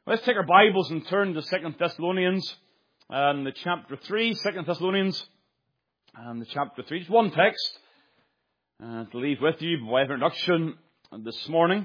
Let's take our Bibles and turn to 2 Thessalonians and the chapter 3. 2 Thessalonians and the chapter 3. Just one text to leave with you by way of introduction this morning.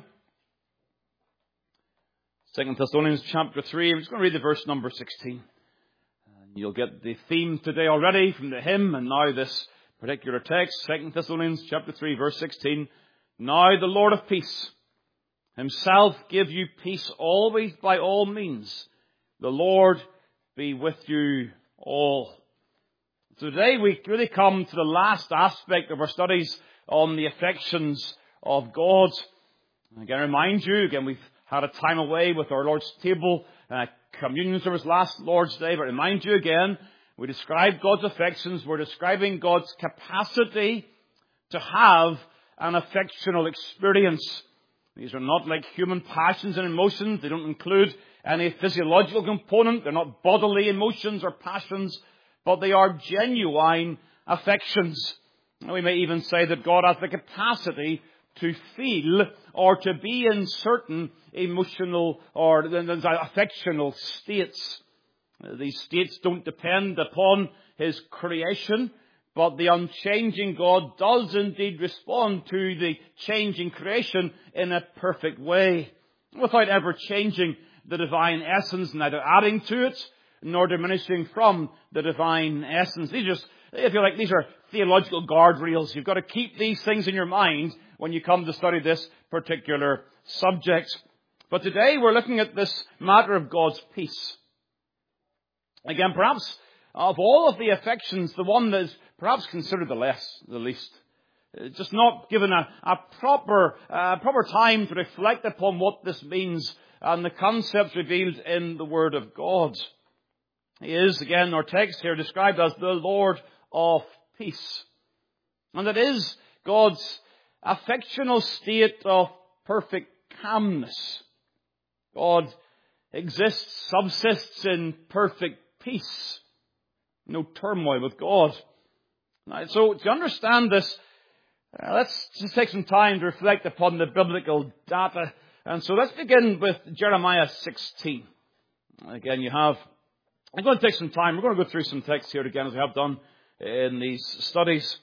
2 Thessalonians chapter 3. I'm just going to read the verse number 16. You'll get the theme today already from the hymn and now this particular text. 2 Thessalonians chapter 3 verse 16. Now the Lord of peace Himself give you peace always by all means. The Lord be with you all. So today we really come to the last aspect of our studies on the affections of God. Again, I remind you, we've had a time away with our Lord's table, communion service last Lord's Day, but remind you again, we describe God's affections. We're describing God's capacity to have an affectional experience. These are not like human passions and emotions. They don't include any physiological component. They're not bodily emotions or passions, but they are genuine affections. And we may even say that God has the capacity to feel or to be in certain emotional or affectional states. These states don't depend upon His creation, but the unchanging God does indeed respond to the changing creation in a perfect way, without ever changing the divine essence, neither adding to it nor diminishing from the divine essence. These are theological guardrails. You've got to keep these things in your mind when you come to study this particular subject. But today we're looking at this matter of God's peace. Again, perhaps of all of the affections, the one that is perhaps considered the least. Just not given a proper time to reflect upon what this means and the concepts revealed in the Word of God. He is, again, our text here described as the Lord of peace. And it is God's affectional state of perfect calmness. God subsists in perfect peace. No turmoil with God. Now, so to understand this, let's just take some time to reflect upon the biblical data. And so let's begin with Jeremiah 16. Again, I'm going to take some time. We're going to go through some texts here again as we have done in these studies.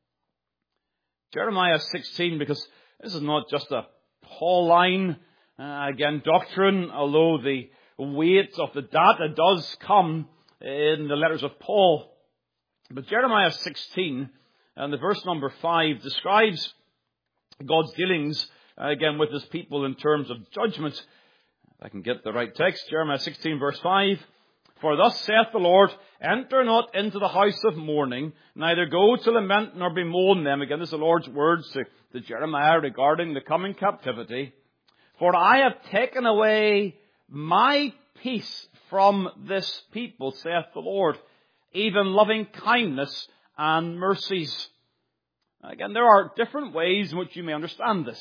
Jeremiah 16, because this is not just a Pauline, doctrine, although the weight of the data does come in the letters of Paul. But Jeremiah 16 and the verse number 5 describes God's dealings again with His people in terms of judgment. If I can get the right text, Jeremiah 16 verse 5. For thus saith the Lord, enter not into the house of mourning, neither go to lament nor bemoan them. Again, this is the Lord's words to Jeremiah regarding the coming captivity. For I have taken away my peace from this people, saith the Lord, even loving kindness and mercies. Again, there are different ways in which you may understand this.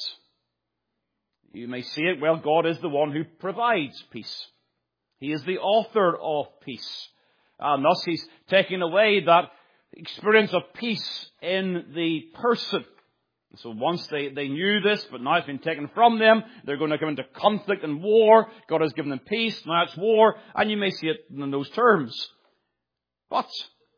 You may see it, well, God is the one who provides peace. He is the author of peace. And thus He's taking away that experience of peace in the person. So once they knew this, but now it's been taken from them, they're going to come into conflict and war. God has given them peace, now it's war, and you may see it in those terms. But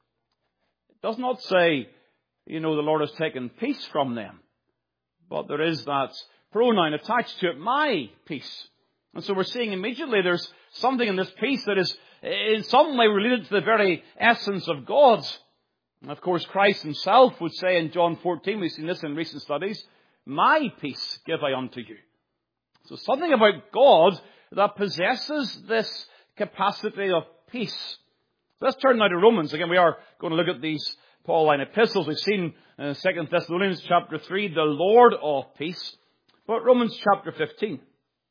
it does not say, the Lord has taken peace from them. But there is that pronoun attached to it, my peace. And so we're seeing immediately there's something in this peace that is in some way related to the very essence of God. And of course, Christ Himself would say in John 14, we've seen this in recent studies, my peace give I unto you. So something about God that possesses this capacity of peace. Let's turn now to Romans. Again, we are going to look at these Pauline epistles. We've seen in 2 Thessalonians chapter 3, the Lord of peace. But Romans chapter 15.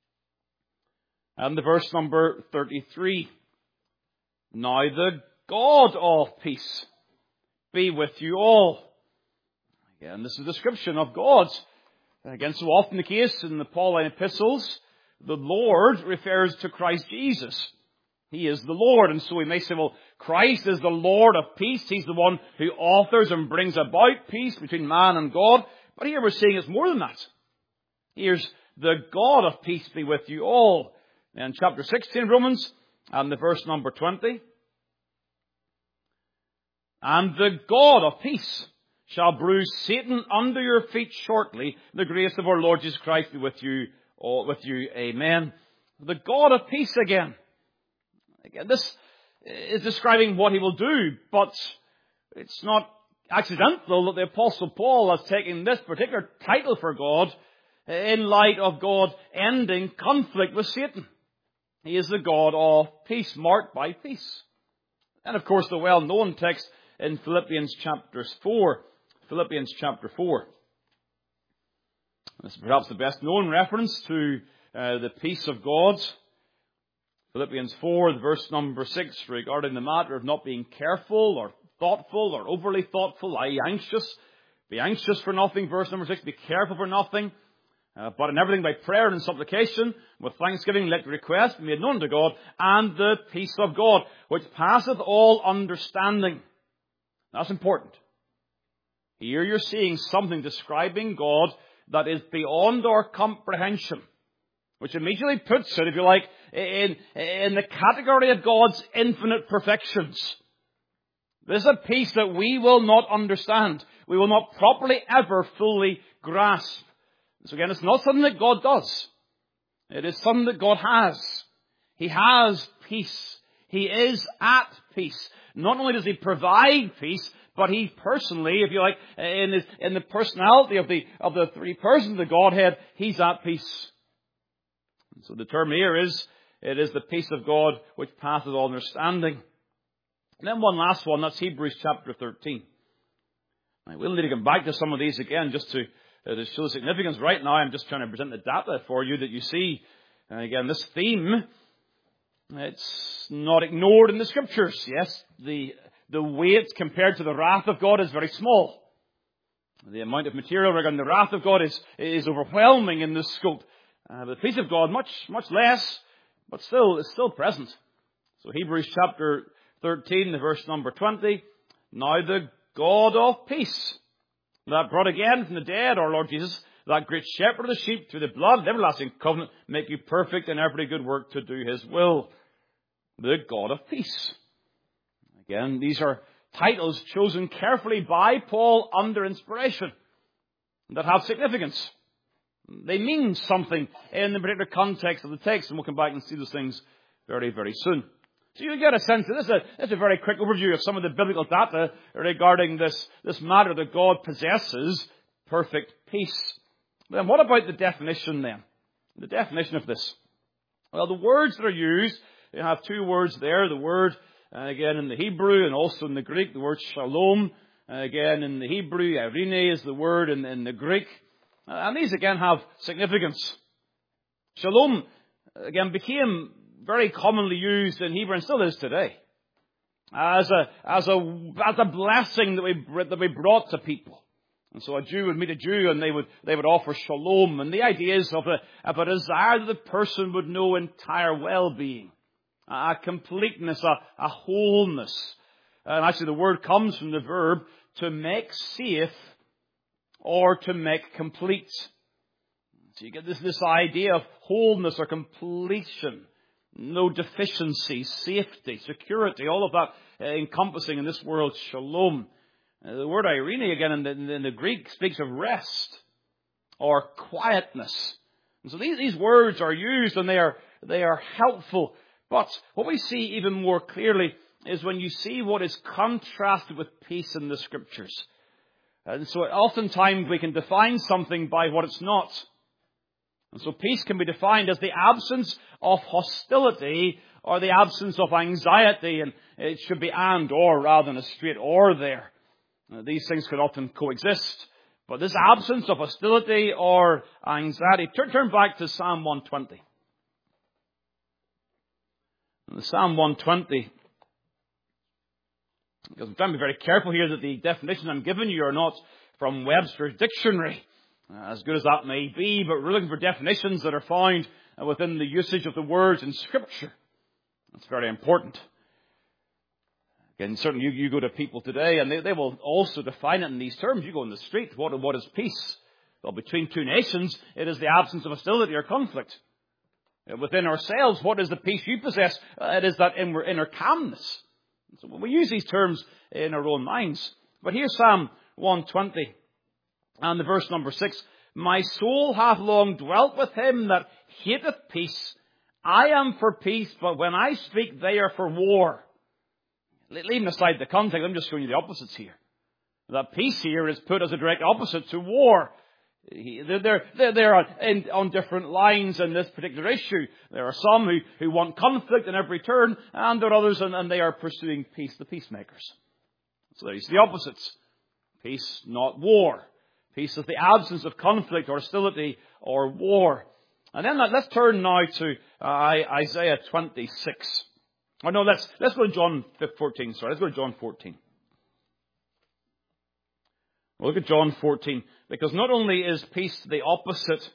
And the verse number 33. Now the God of peace be with you all. Again, this is a description of God. Again, so often the case in the Pauline epistles, the Lord refers to Christ Jesus. He is the Lord. And so we may say, well, Christ is the Lord of peace. He's the one who authors and brings about peace between man and God. But here we're seeing it's more than that. Here's the God of peace be with you all. In chapter 16 of Romans, and the verse number 20. And the God of peace shall bruise Satan under your feet shortly. The grace of our Lord Jesus Christ be with you, all with you. Amen. The God of peace again. Again, this is describing what he will do, but it's not accidental that the Apostle Paul has taken this particular title for God in light of God ending conflict with Satan. He is the God of peace, marked by peace. And of course the well-known text in Philippians chapter 4. Philippians chapter 4. This is perhaps the best known reference to the peace of God. Philippians 4, verse number 6, regarding the matter of not being careful or thoughtful or overly thoughtful, i.e. anxious. Be anxious for nothing, verse number 6. Be careful for nothing. But in everything by prayer and supplication, with thanksgiving, let your request be made known to God, and the peace of God, which passeth all understanding. That's important. Here you're seeing something describing God that is beyond our comprehension, which immediately puts it, if you like, in the category of God's infinite perfections. This is a peace that we will not understand. We will not properly ever fully grasp. So again, it's not something that God does. It is something that God has. He has peace. He is at peace. Not only does he provide peace, but he personally, if you like, in the personality of the three persons of the Godhead, he's at peace. And so the term here is, it is the peace of God which passeth all understanding. And then one last one, that's Hebrews chapter 13. Now, we'll need to come back to some of these again just to show the significance. Right now I'm just trying to present the data for you that you see. And again, this theme, it's not ignored in the Scriptures. Yes, the weight compared to the wrath of God is very small. The amount of material regarding the wrath of God is overwhelming in this scope. The peace of God, much less, but still, it's still present. So Hebrews chapter 13, the verse number 20. Now the God of peace, that brought again from the dead our Lord Jesus, that great shepherd of the sheep, through the blood of the everlasting covenant, make you perfect in every good work to do his will. The God of peace. Again, these are titles chosen carefully by Paul under inspiration that have significance. They mean something in the particular context of the text, and we'll come back and see those things very, very soon. So you get a sense that this is a very quick overview of some of the biblical data regarding this matter that God possesses perfect peace. Then what about the definition then? The definition of this. Well, the words that are used, you have two words there. The word, again, in the Hebrew and also in the Greek, the word shalom. Again, in the Hebrew, irene is the word in the Greek. And these, again, have significance. Shalom, again, became very commonly used in Hebrew and still is today as a blessing that we brought to people. And so a Jew would meet a Jew and they would offer shalom. And the idea is of a desire that the person would know entire well-being, a completeness, a wholeness. And actually the word comes from the verb to make safe or to make complete. So you get this idea of wholeness or completion. No deficiency, safety, security, all of that encompassing in this word shalom. The word irene, again, in the Greek, speaks of rest or quietness. And so these words are used and they are helpful. But what we see even more clearly is when you see what is contrasted with peace in the Scriptures. And so oftentimes we can define something by what it's not. And so peace can be defined as the absence of hostility or the absence of anxiety. And it should be and or rather than a straight or there. These things can often coexist. But this absence of hostility or anxiety. Turn back to Psalm 120. In Psalm 120, because I'm trying to be very careful here that the definitions I'm giving you are not from Webster's dictionary, as good as that may be, but we're looking for definitions that are found within the usage of the words in Scripture. That's very important. Again, certainly you go to people today and they will also define it in these terms. You go in the street, what is peace? Well, between two nations, it is the absence of hostility or conflict. Within ourselves, what is the peace you possess? It is that inner calmness. So we use these terms in our own minds. But here's Psalm 120 and the verse number 6. My soul hath long dwelt with him that hateth peace. I am for peace, but when I speak, they are for war. Leaving aside the context, I'm just showing you the opposites here. That peace here is put as a direct opposite to war. They're on different lines in this particular issue. There are some who want conflict in every turn, and there are others, and they are pursuing peace, the peacemakers. So there's the opposites. Peace, not war. Peace is the absence of conflict or hostility or war. And then let's turn now to Isaiah 26. Oh no, let's go to John 14. Sorry, let's go to John 14. We'll look at John 14, because not only is peace the opposite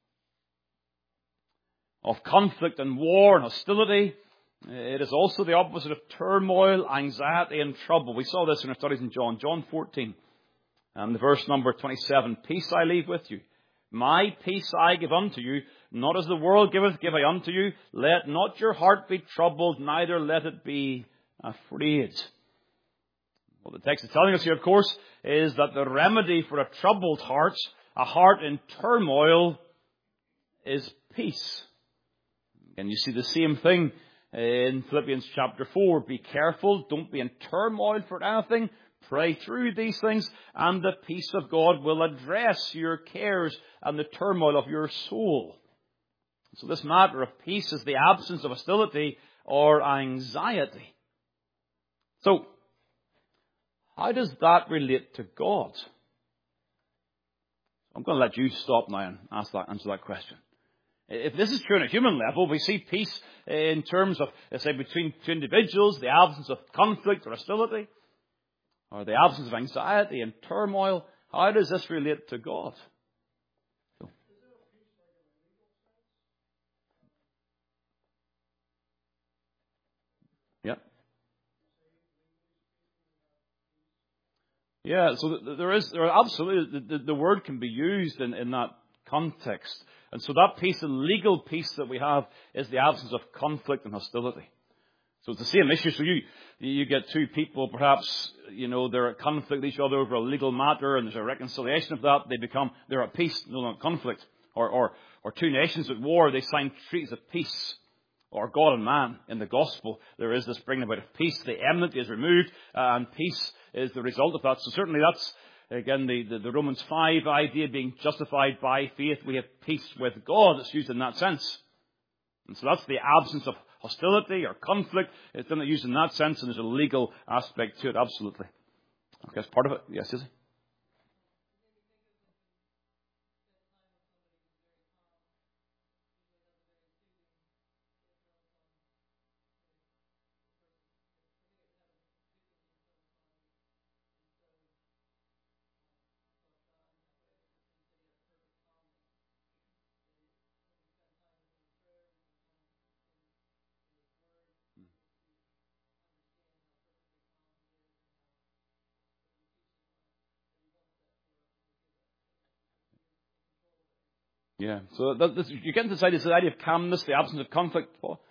of conflict and war and hostility, it is also the opposite of turmoil, anxiety and trouble. We saw this in our studies in John 14, and the verse number 27. Peace I leave with you. My peace I give unto you, not as the world giveth, give I unto you. Let not your heart be troubled, neither let it be afraid. What the text is telling us here, of course, is that the remedy for a troubled heart, a heart in turmoil, is peace. And you see the same thing in Philippians chapter 4. Be careful, don't be in turmoil for anything. Pray through these things, and the peace of God will address your cares and the turmoil of your soul. So this matter of peace is the absence of hostility or anxiety. So, how does that relate to God? I'm going to let you stop now and answer that question. If this is true on a human level, we see peace in terms of, let's say, between two individuals, the absence of conflict or hostility, or the absence of anxiety and turmoil. How does this relate to God? Yeah, so there are absolutely, the word can be used in that context. And so that peace, the legal peace that we have, is the absence of conflict and hostility. So it's the same issue. So you get two people, perhaps, they're at conflict with each other over a legal matter, and there's a reconciliation of that. They're at peace, no longer conflict. Or two nations at war, they sign treaties of peace. Or God and man in the gospel, there is this bringing about of peace. The enmity is removed, and peace is the result of that. So certainly that's, again, the Romans 5 idea, being justified by faith. We have peace with God. It's used in that sense. And so that's the absence of hostility or conflict. It's not used in that sense, and there's a legal aspect to it, absolutely. Okay, that's part of it. Yes, is it? Yeah, so you get inside this idea of calmness, the absence of conflict, Paul.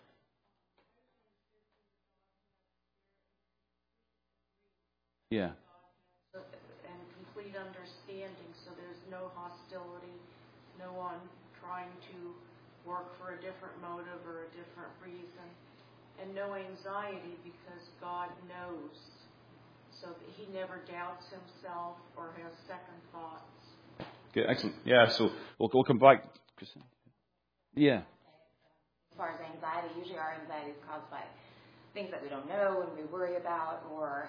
Yeah. And complete understanding, so there's no hostility, no one trying to work for a different motive or a different reason, and no anxiety because God knows, so that he never doubts himself or has second thoughts. Okay, excellent. Yeah, so we'll come back. Christine? Yeah. As far as anxiety, usually our anxiety is caused by things that we don't know and we worry about,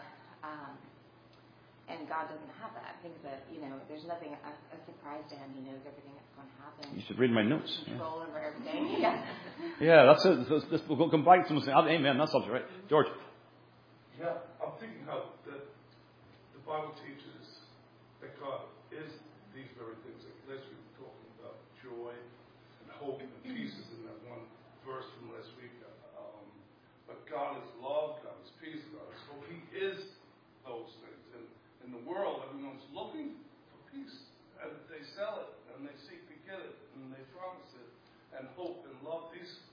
and God doesn't have that. Things that, there's nothing a surprise to him. He knows everything that's going to happen. You should read my notes. Control over everything. Yeah. Yeah, that's it. We'll come back to something. Amen. That's all right. George. Yeah, I'm thinking how the Bible teaches that God is these very things. Like last week we were talking about joy and hope and peace is in that one verse from last week. But God is love, God is peace, God is hope. He is those things. And in the world, everyone's looking for peace. And they sell it, and they seek to get it, and they promise it. And hope and love, these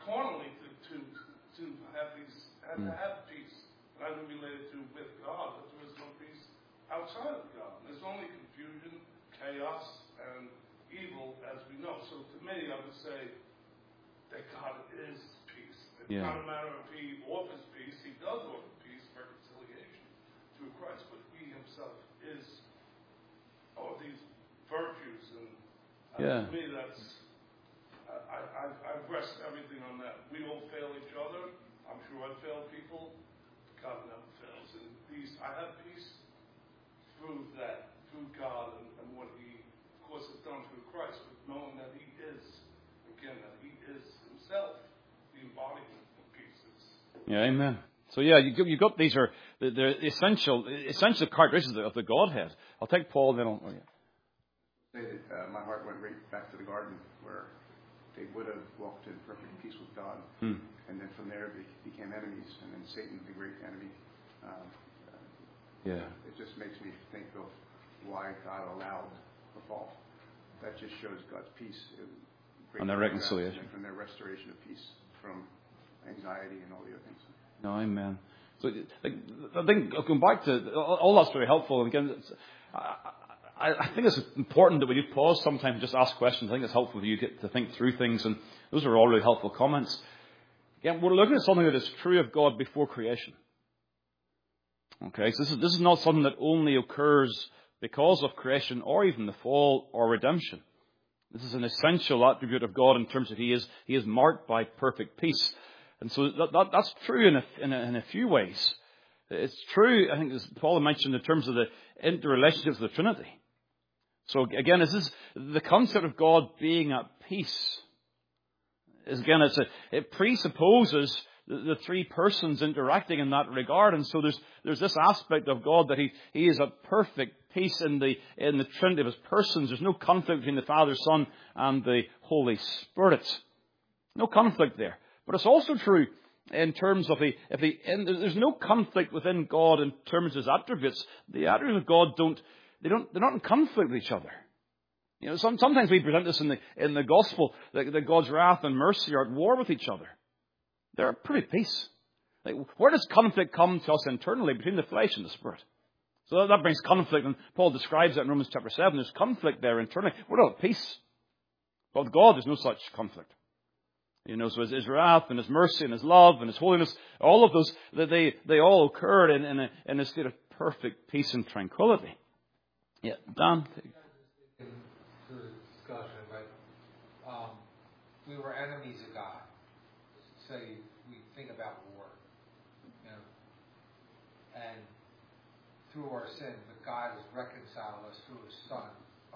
carnally to have peace. And I don't relate it to with God, but there is no peace outside of God. There's only confusion, chaos, and evil, as we know. So to me, I would say that God is peace. It's not a matter of He offers peace. He does offer peace, reconciliation through Christ, but He Himself is all these virtues. And to me, that's I rest everything on that. We all fail each other. I'm sure I fail people. God never fails. And I have peace through that, through God and what He, of course, has done through Christ, but knowing that He is, again, that He is Himself the embodiment of peace. Yeah, amen. So you got these are the essential characteristics of the Godhead. I'll take Paul then. Say that my heart went right back to the garden where they would have walked in perfect peace with God, and then from there they became enemies, and then Satan, the great enemy. It just makes me think of why God allowed the fall. That just shows God's peace and their reconciliation, and from their restoration of peace from anxiety and all the other things. No, amen. So I think going back to all that's very helpful. And again, I think it's important that we do pause sometimes and just ask questions. I think it's helpful for you to think through things, and those are all really helpful comments. Again, we're looking at something that is true of God before creation. Okay, so this is not something that only occurs because of creation or even the fall or redemption. This is an essential attribute of God in terms of He is marked by perfect peace. And so that's true in a few ways. It's true, I think, as Paul mentioned, in terms of the interrelationships of the Trinity. So again, this is the concept of God being at peace. It presupposes the three persons interacting in that regard, and so there's this aspect of God that He is at perfect peace in the Trinity of His persons. There's no conflict between the Father, Son, and the Holy Spirit. No conflict there. But it's also true in terms of there's no conflict within God in terms of His attributes. The attributes of God they're not in conflict with each other. You know, sometimes we present this in the gospel that God's wrath and mercy are at war with each other. They're at pretty peace. Like, where does conflict come to us internally between the flesh and the spirit? So that brings conflict, and Paul describes that in Romans chapter 7. There's conflict there internally. We're not at peace. But with God, there's no such conflict. You know, so His wrath and His mercy and His love and His holiness, all of those, they all occurred in a state of perfect peace and tranquility. Yeah, Dan? Through the discussion, but we were enemies of God. So we think about war, you know, and through our sin, but God has reconciled us through His Son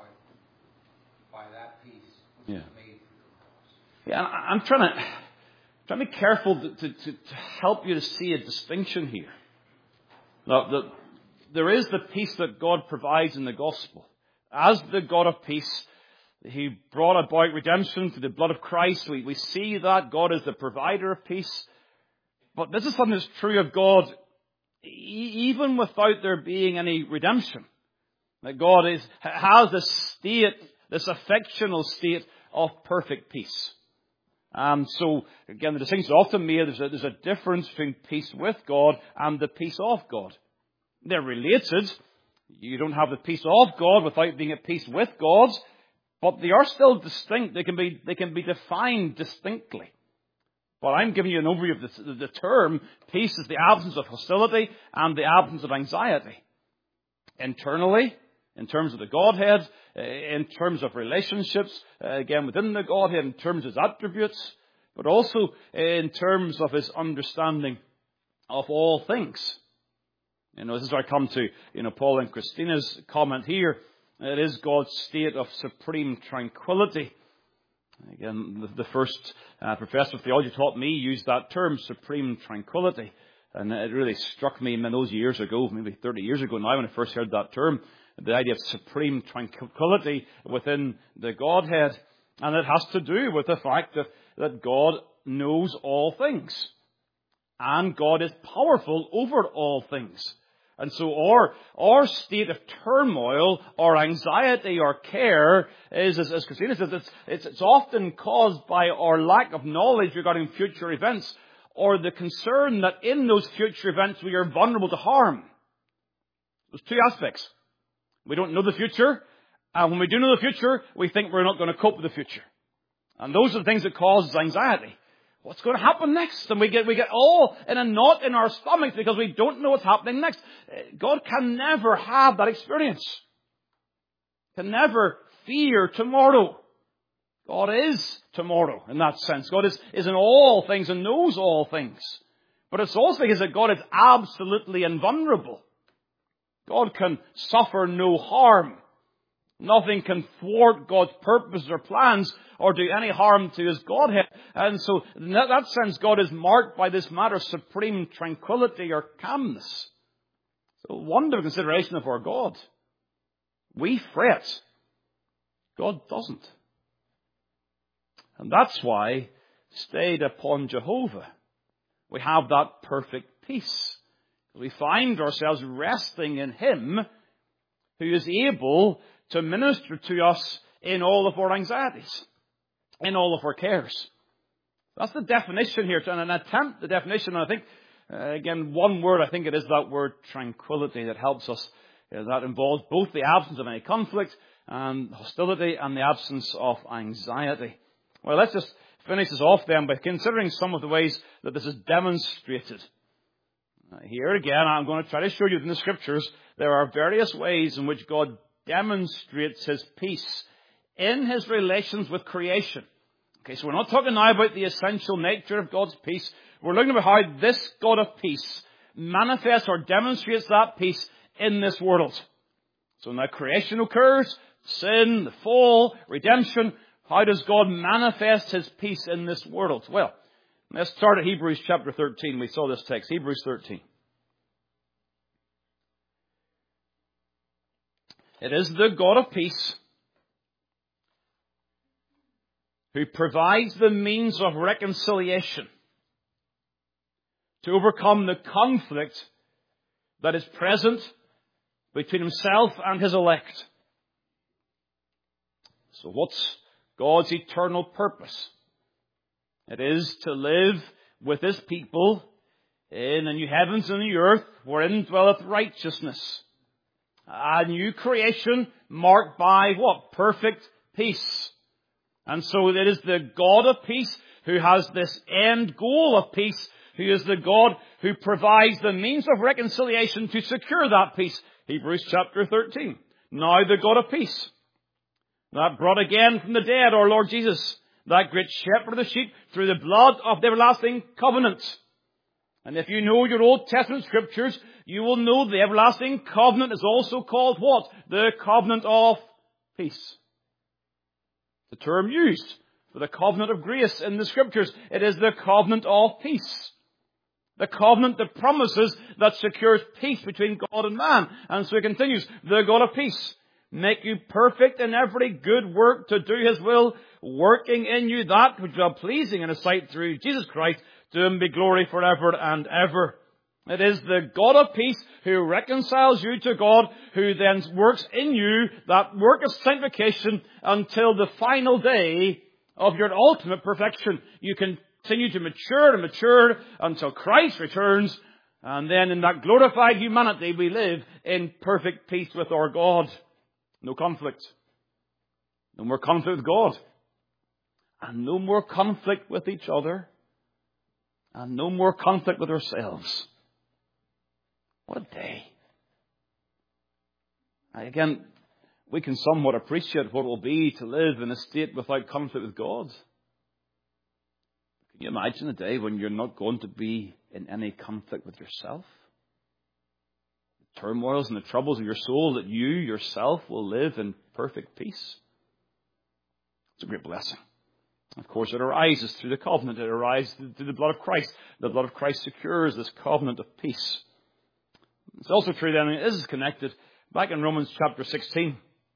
by that peace which is made through the cross. Yeah, I'm trying to be careful to help you to see a distinction here. Now, there is the peace that God provides in the gospel. As the God of peace, He brought about redemption through the blood of Christ. We see that God is the provider of peace. But this is something that's true of God even without there being any redemption. That God has this state, this affectional state of perfect peace. So, again, the distinction is often made, there's a difference between peace with God and the peace of God. They're related. You don't have the peace of God without being at peace with God. But they are still distinct. They can be defined distinctly. But I'm giving you an overview of the term. Peace is the absence of hostility and the absence of anxiety. Internally, in terms of the Godhead, in terms of relationships, again within the Godhead, in terms of His attributes, but also in terms of His understanding of all things. You know, this is where I come to, Paul and Christina's comment here. It is God's state of supreme tranquility. Again, the first professor of theology taught me used that term, supreme tranquility. And it really struck me in those years ago, maybe 30 years ago now, when I first heard that term, the idea of supreme tranquility within the Godhead. And it has to do with the fact that God knows all things. And God is powerful over all things. And so our state of turmoil or anxiety or care is, as Christina says, it's often caused by our lack of knowledge regarding future events, or the concern that in those future events we are vulnerable to harm. There's two aspects. We don't know the future, and when we do know the future, we think we're not going to cope with the future. And those are the things that cause anxiety. What's going to happen next? And we get all in a knot in our stomachs because we don't know what's happening next. God can never have that experience. Can never fear tomorrow. God is tomorrow in that sense. God is in all things and knows all things. But it's also because that God is absolutely invulnerable. God can suffer no harm. Nothing can thwart God's purposes or plans or do any harm to His Godhead. And so, in that sense, God is marked by this matter of supreme tranquility or calmness. So, wonderful consideration of our God. We fret. God doesn't. And that's why, stayed upon Jehovah, we have that perfect peace. We find ourselves resting in Him who is able to minister to us in all of our anxieties, in all of our cares. That's the definition here, and an attempt, the definition, and I think, again, one word, I think it is that word tranquility that helps us. That involves both the absence of any conflict and hostility and the absence of anxiety. Well, let's just finish this off then by considering some of the ways that this is demonstrated. Here again, I'm going to try to show you in the Scriptures, there are various ways in which God demonstrates His peace in His relations with creation. Okay, so we're not talking now about the essential nature of God's peace. We're looking at how this God of peace manifests or demonstrates that peace in this world. So now creation occurs, sin, the fall, redemption. How does God manifest His peace in this world? Well, let's start at Hebrews chapter 13. We saw this text, Hebrews 13. It is the God of peace who provides the means of reconciliation to overcome the conflict that is present between Himself and His elect. So what's God's eternal purpose? It is to live with His people in the new heavens and the earth wherein dwelleth righteousness. A new creation marked by what? Perfect peace. And so it is the God of peace who has this end goal of peace, who is the God who provides the means of reconciliation to secure that peace. Hebrews chapter 13. Now the God of peace, that brought again from the dead our Lord Jesus, that great shepherd of the sheep, through the blood of the everlasting covenant. And if you know your Old Testament Scriptures, you will know the everlasting covenant is also called what? The covenant of peace. The term used for the covenant of grace in the Scriptures. It is the covenant of peace. The covenant that promises, that secures peace between God and man. And so it continues, the God of peace, make you perfect in every good work to do His will, working in you that which is pleasing in His sight through Jesus Christ, to Him be glory forever and ever. It is the God of peace who reconciles you to God, who then works in you that work of sanctification until the final day of your ultimate perfection. You continue to mature and mature until Christ returns, and then in that glorified humanity we live in perfect peace with our God. No conflict. No more conflict with God. And no more conflict with each other. And no more conflict with ourselves. What a day. Again, we can somewhat appreciate what it will be to live in a state without conflict with God. Can you imagine a day when you're not going to be in any conflict with yourself? The turmoils and the troubles of your soul, that you yourself will live in perfect peace. It's a great blessing. Of course, it arises through the covenant. It arises through the blood of Christ. The blood of Christ secures this covenant of peace. It's also true then, this is connected back in Romans chapter 16.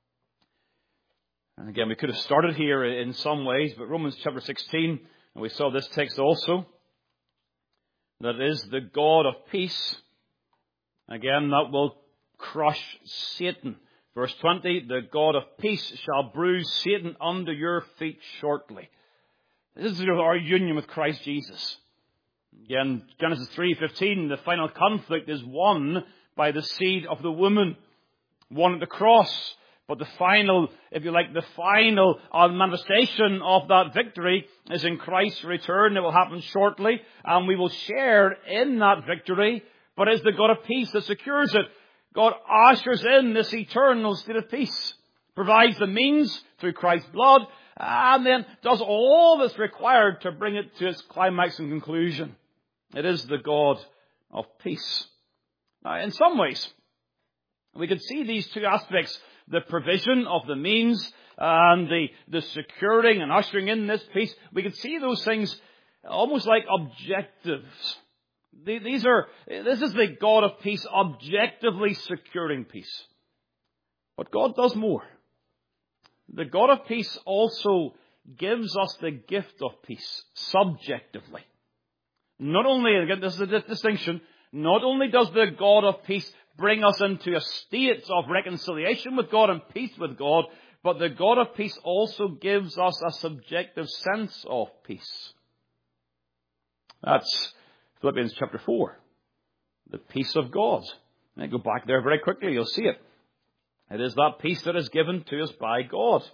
And again, we could have started here in some ways, but Romans chapter 16, and we saw this text also, that is the God of peace Again, that will crush Satan. Verse 20, the God of peace shall bruise Satan under your feet shortly. This is our union with Christ Jesus. Again, Genesis 3:15, the final conflict is won by the seed of the woman, won at the cross. But the final, if you like, the final manifestation of that victory is in Christ's return. It will happen shortly, and we will share in that victory. But it's the God of peace that secures it. God ushers in this eternal state of peace, provides the means through Christ's blood, and then does all that's required to bring it to its climax and conclusion. It is the God of peace. Now, in some ways, we could see these two aspects, the provision of the means and the securing and ushering in this peace. We could see those things almost like objectives. This is the God of peace objectively securing peace. But God does more. The God of peace also gives us the gift of peace subjectively. Not only, again, this is a distinction, not only does the God of peace bring us into a state of reconciliation with God and peace with God, but the God of peace also gives us a subjective sense of peace. That's Philippians chapter 4. The peace of God. And go back there very quickly, you'll see it. It is that peace that is given to us by God.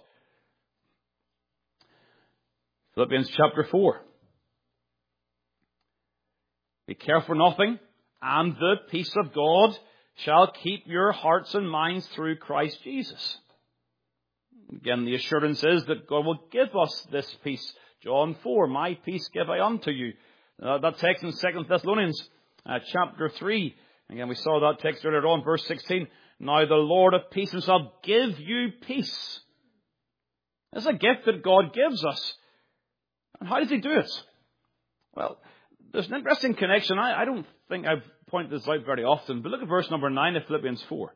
Philippians chapter 4. Be careful for nothing, and the peace of God shall keep your hearts and minds through Christ Jesus. Again, the assurance is that God will give us this peace. John 4, my peace give I unto you. That text in 2 Thessalonians chapter 3. Again, we saw that text earlier on, verse 16. Now the Lord of peace himself give you peace. It's a gift that God gives us. And how does he do it? Well, there's an interesting connection. I don't think I've pointed this out very often, but look at verse number 9 of Philippians 4.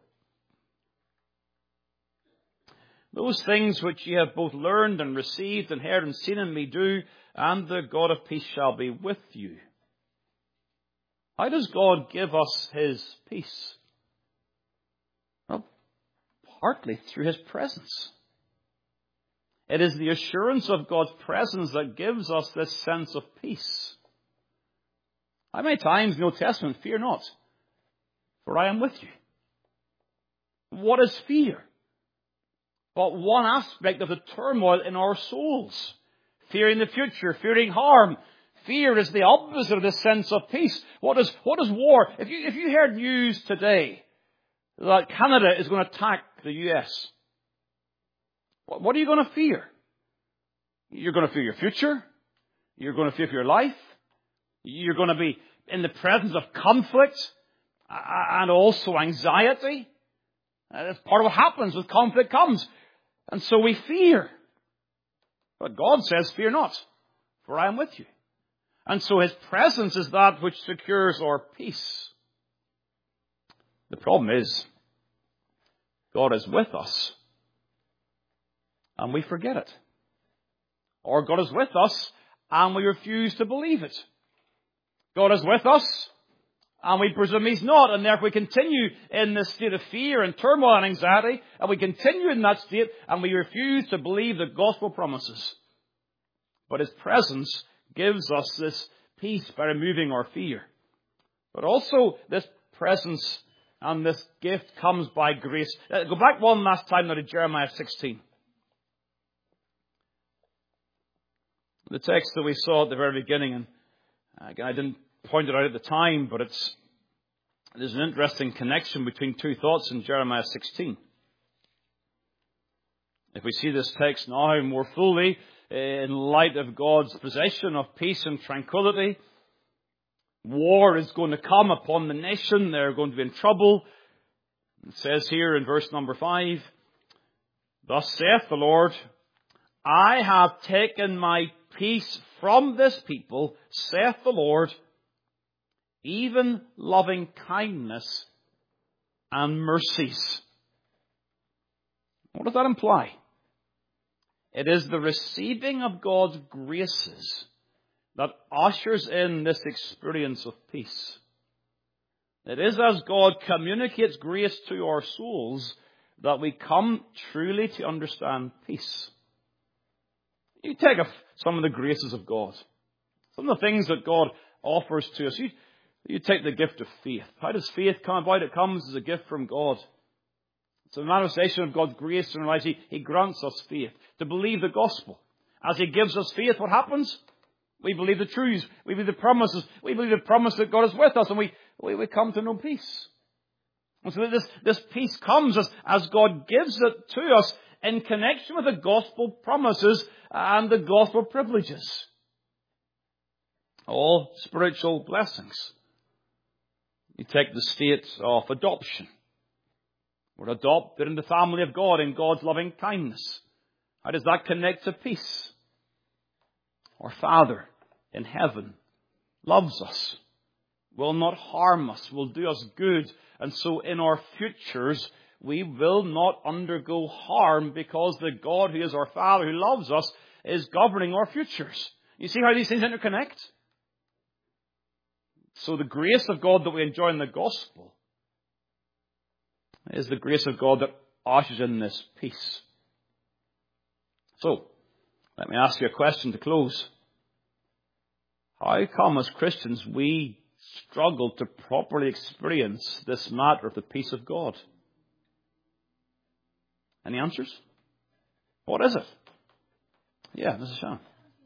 Those things which ye have both learned and received and heard and seen in me do, and the God of peace shall be with you. How does God give us his peace? Well, partly through his presence. It is the assurance of God's presence that gives us this sense of peace. How many times in the Old Testament, fear not, for I am with you? What is fear? But one aspect of the turmoil in our souls. Fearing the future, fearing harm. Fear is the opposite of this sense of peace. What is war? If you heard news today that Canada is going to attack the US, what are you going to fear? You're going to fear your future. You're going to fear for your life. You're going to be in the presence of conflict and also anxiety. That's part of what happens with conflict comes. And so we fear. But God says, fear not, for I am with you. And so his presence is that which secures our peace. The problem is, God is with us, and we forget it. Or God is with us, and we refuse to believe it. God is with us, and we presume he's not, and therefore we continue in this state of fear and turmoil and anxiety, and we continue in that state, and we refuse to believe the gospel promises. But his presence gives us this peace by removing our fear. But also this presence and this gift comes by grace. Go back one last time now to Jeremiah 16. The text that we saw at the very beginning, and again, I didn't point it out at the time, but there's an interesting connection between two thoughts in Jeremiah 16. If we see this text now more fully, in light of God's possession of peace and tranquility, war is going to come upon the nation. They're going to be in trouble. It says here in verse number 5, thus saith the Lord, I have taken my peace from this people, saith the Lord, even loving kindness and mercies. What does that imply? It is the receiving of God's graces that ushers in this experience of peace. It is as God communicates grace to our souls that we come truly to understand peace. You take some of the graces of God, some of the things that God offers to us. You take the gift of faith. How does faith come about? It comes as a gift from God. It's a manifestation of God's grace in our lives. He grants us faith to believe the gospel. As He gives us faith, what happens? We believe the truths. We believe the promises. We believe the promise that God is with us, and we come to know peace. And so this peace comes as God gives it to us in connection with the gospel promises and the gospel privileges. All spiritual blessings. You take the state of adoption. We're adopted in the family of God in God's loving kindness. How does that connect to peace? Our Father in heaven loves us, will not harm us, will do us good. And so in our futures, we will not undergo harm because the God who is our Father, who loves us, is governing our futures. You see how these things interconnect? So the grace of God that we enjoy in the gospel is the grace of God that ushers in this peace. So, let me ask you a question to close. How come as Christians we struggle to properly experience this matter of the peace of God? Any answers? What is it? Yeah, Mrs. Shan.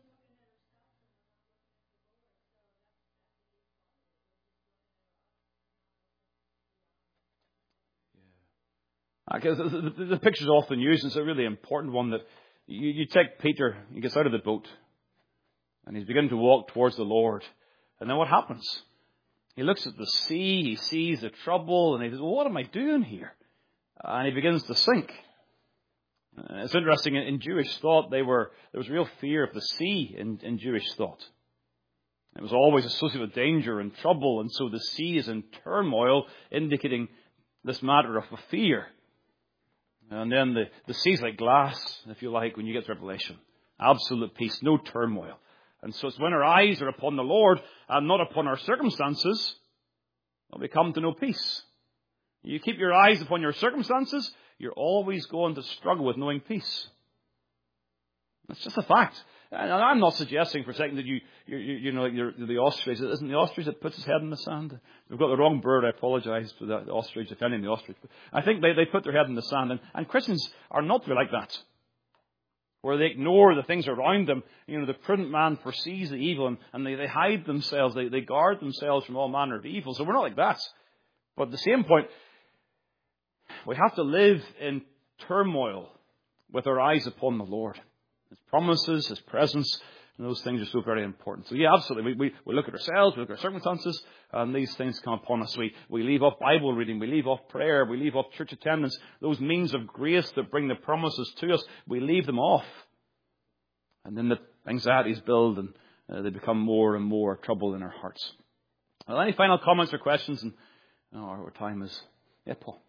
The picture's often used, and it's a really important one, that you take Peter, he gets out of the boat, and he's beginning to walk towards the Lord. And then what happens? He looks at the sea, he sees the trouble, and he says, well, what am I doing here? And he begins to sink. It's interesting, in Jewish thought, there was real fear of the sea in Jewish thought. It was always associated with danger and trouble, and so the sea is in turmoil, indicating this matter of a fear. And then the sea's like glass, if you like, when you get to Revelation. Absolute peace, no turmoil. And so it's when our eyes are upon the Lord and not upon our circumstances that we come to know peace. You keep your eyes upon your circumstances, you're always going to struggle with knowing peace. It's just a fact. And I'm not suggesting for a second that you're the ostrich. It isn't the ostrich that puts his head in the sand. We've got the wrong bird. I apologize for the ostrich, defending the ostrich. But I think they put their head in the sand. And Christians are not to be like that, where they ignore the things around them. The prudent man foresees the evil, and they hide themselves. They guard themselves from all manner of evil. So we're not like that. But at the same point, we have to live in turmoil with our eyes upon the Lord. His promises, His presence, and those things are so very important. So yeah, absolutely. We look at ourselves, we look at our circumstances, and these things come upon us. We leave off Bible reading, we leave off prayer, we leave off church attendance. Those means of grace that bring the promises to us, we leave them off. And then the anxieties build, and they become more and more trouble in our hearts. Well, any final comments or questions? And our time is... Yeah, Paul.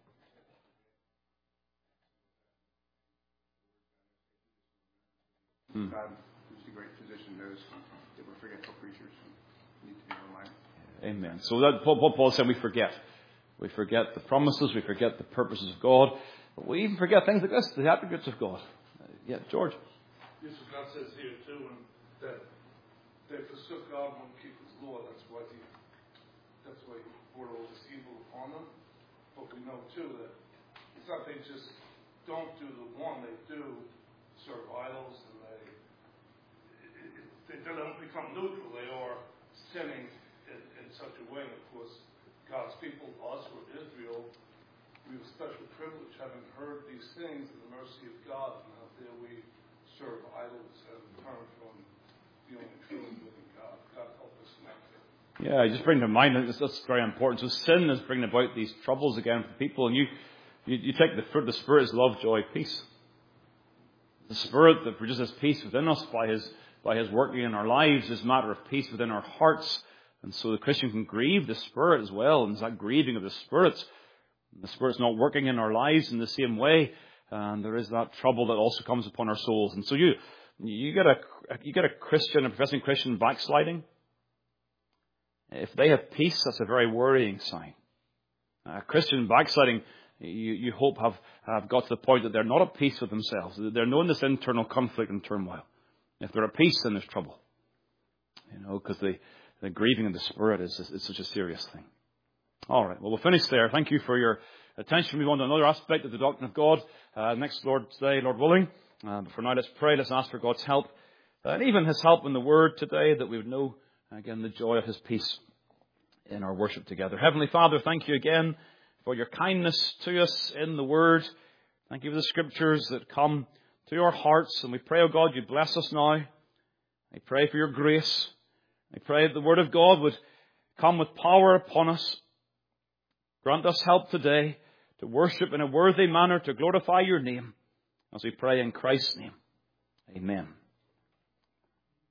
God, who's the great physician, knows that we're forgetful creatures and need to be reminded. Amen. So that Paul said we forget. We forget the promises, we forget the purposes of God, but we even forget things like this, the attributes of God. Yeah, George. Yes, God says here too, that they forsook God and won't keep His law. That's why He brought all this evil upon them. But we know too that it's not they just don't do the one; they do serve idols, and they don't become neutral. They are sinning in such a way. And of course, God's people, us, or Israel, we have a special privilege, having heard these things in the mercy of God, and out there we serve idols and turn from the only true and living God. God help us in that. Yeah, just bring to mind that's very important. So sin is bringing about these troubles again for people, and you take the fruit of the Spirit is love, joy, peace. The Spirit that produces peace within us by His working in our lives is a matter of peace within our hearts. And so the Christian can grieve the Spirit as well. And it's that grieving of the Spirit. The Spirit's not working in our lives in the same way. And there is that trouble that also comes upon our souls. And so you get a Christian, a professing Christian backsliding. If they have peace, that's a very worrying sign. Christian backsliding, you hope have got to the point that they're not at peace with themselves. They're knowing this internal conflict and turmoil. If they're at peace, then there's trouble. Because the grieving of the Spirit is such a serious thing. All right, well, we'll finish there. Thank you for your attention. We move on to another aspect of the doctrine of God next Lord's Day, Lord willing. But for now, let's pray. Let's ask for God's help. And even His help in the Word today, that we would know, again, the joy of His peace in our worship together. Heavenly Father, thank you again for your kindness to us in the Word. Thank you for the Scriptures that come to our hearts. And we pray, oh God, you bless us now. I pray for your grace. I pray that the Word of God would come with power upon us. Grant us help today to worship in a worthy manner, to glorify your name, as we pray in Christ's name. Amen.